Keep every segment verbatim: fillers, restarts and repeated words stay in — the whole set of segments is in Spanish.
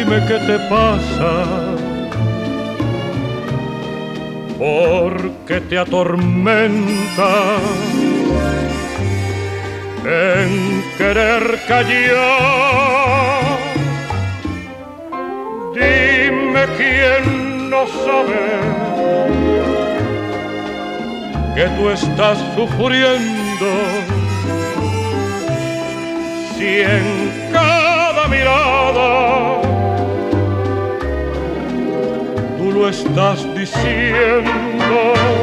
Dime qué te pasa, por qué te atormenta en querer callar. Dime quién no sabe que tú estás sufriendo, si en cada mirada tú lo estás diciendo.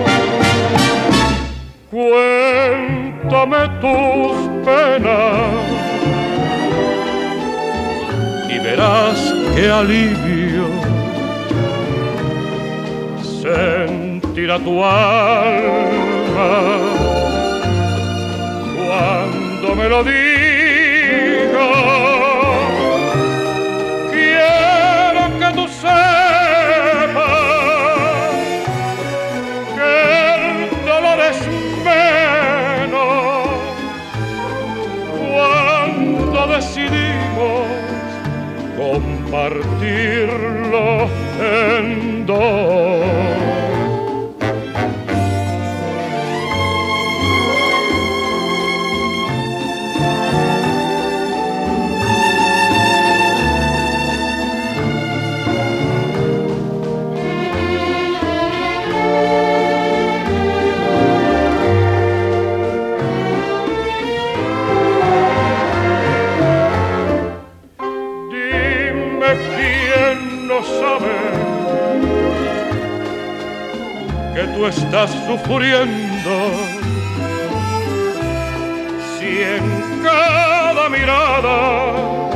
Cuéntame tus penas y verás qué alivio sentirá tu alma cuando me lo digas. Quiero que tú sepas que el dolor es menos cuando decidimos compartirlo en dos. ¿Quién no sabe que tú estás sufriendo, si en cada mirada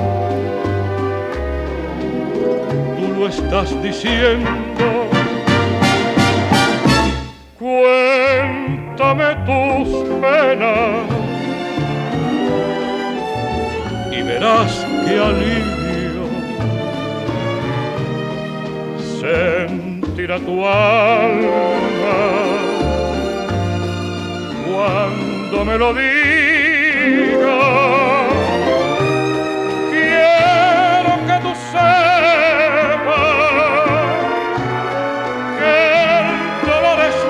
tú lo estás diciendo? Cuéntame tus penas y verás qué alivio sentirá tu alma cuando me lo digas. Quiero que tú sepas que el dolor es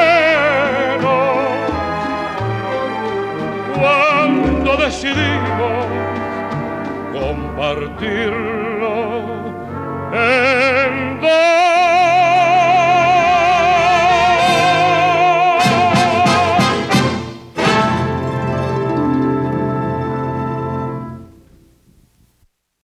menos cuando decidimos compartir